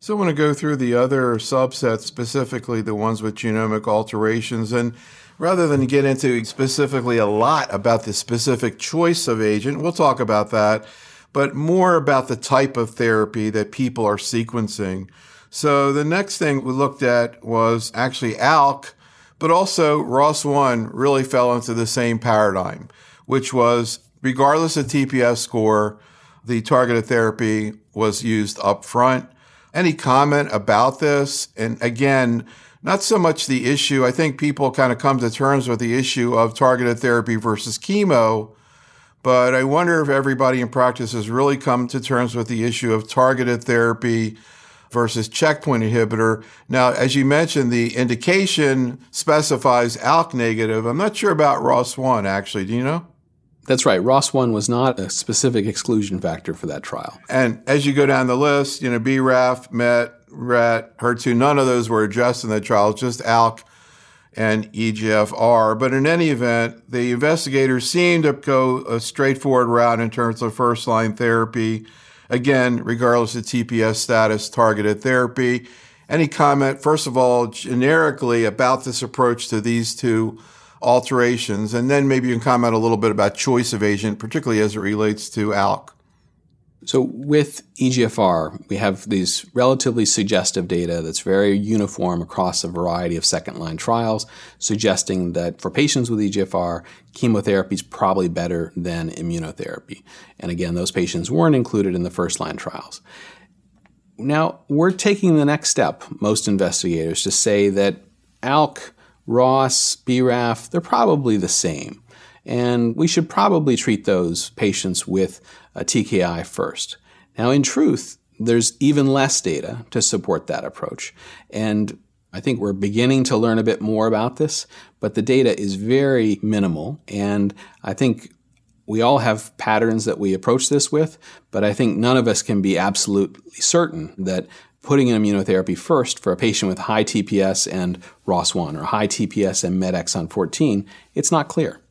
So I want to go through the other subsets, specifically the ones with genomic alterations. And rather than get into specifically a lot about the specific choice of agent, we'll talk about that, but more about the type of therapy that people are sequencing. So the next thing we looked at was actually ALK, but also ROS1 really fell into the same paradigm, which was regardless of TPS score, the targeted therapy was used up front. Any comment about this? And again, not so much the issue. I think people kind of come to terms with the issue of targeted therapy versus chemo, but I wonder if everybody in practice has really come to terms with the issue of targeted therapy versus checkpoint inhibitor. Now, as you mentioned, the indication specifies ALK negative. I'm not sure about ROS1, actually. Do you know? That's right. ROS1 was not a specific exclusion factor for that trial. And as you go down the list, BRAF, MET, RET, HER2, none of those were addressed in the trial, just ALK and EGFR. But in any event, the investigators seemed to go a straightforward route in terms of first-line therapy. Again, regardless of TPS status, targeted therapy. Any comment, first of all, generically about this approach to these two alterations, and then maybe you can comment a little bit about choice of agent, particularly as it relates to ALK. So with EGFR, we have these relatively suggestive data that's very uniform across a variety of second-line trials, suggesting that for patients with EGFR, chemotherapy is probably better than immunotherapy. And again, those patients weren't included in the first-line trials. Now, we're taking the next step, most investigators, to say that ALK, ROS, BRAF, they're probably the same. And we should probably treat those patients with a TKI first. Now, in truth, there's even less data to support that approach. And I think we're beginning to learn a bit more about this, but the data is very minimal. And I think we all have patterns that we approach this with, but I think none of us can be absolutely certain that putting in immunotherapy first for a patient with high TPS and ROS1 or high TPS and MET exon 14, it's not clear.